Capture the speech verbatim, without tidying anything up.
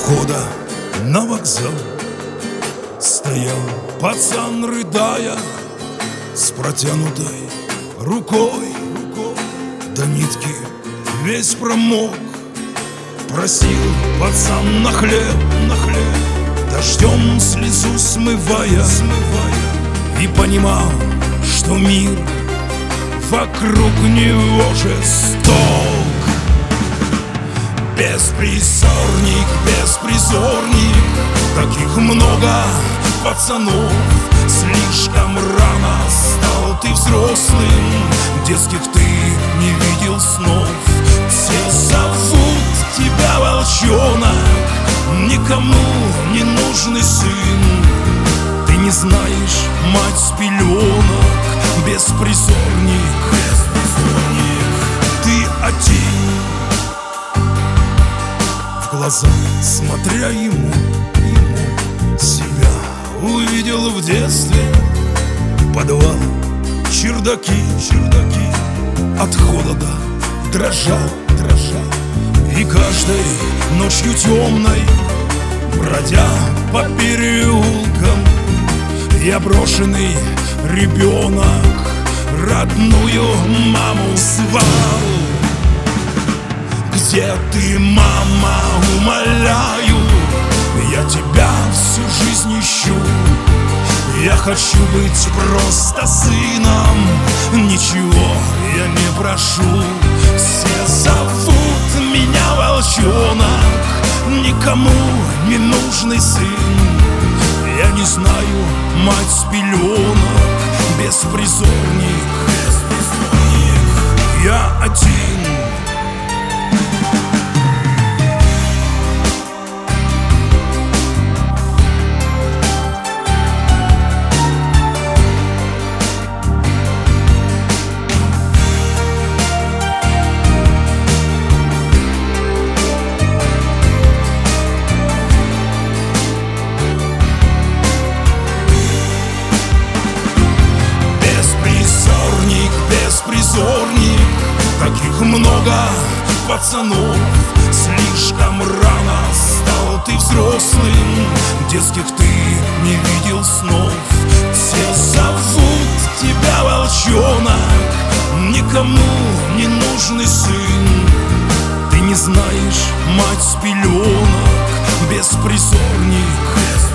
входа на вокзал стоял пацан, рыдая, с протянутой рукой, до нитки весь промок. Просил пацан на хлеб, на хлеб, дождем слезу смывая, смывая, и понимал, что мир вокруг него жесток. Беспризорник, беспризорник, таких много пацанов. Слишком рано стал ты взрослым, детских ты не видел снов. Все зовут тебя волчонок, никому не нужный сын. Ты не знаешь мать с пеленок, беспризорник, беспризорник, ты один. В глаза смотря ему, ему себя увидел в детстве. Подвал, чердаки, чердаки, от холода дрожал, дрожал. И каждой ночью темной, бродя по переулкам, я брошенный ребенок родную маму звал. Где ты, мама, умоляю, я тебя всю жизнь ищу. Я хочу быть просто сыном, ничего я не прошу. Все зовут меня волчонок, никому не нужный сын. Я не знаю мать с пеленок, беспризорник, беспризорник, я один. Беспризорник, таких много пацанов. Слишком рано стал ты взрослым, детских ты не видел снов. Все зовут тебя волчонок, никому не нужный сын. Ты не знаешь мать с пеленок, беспризорник.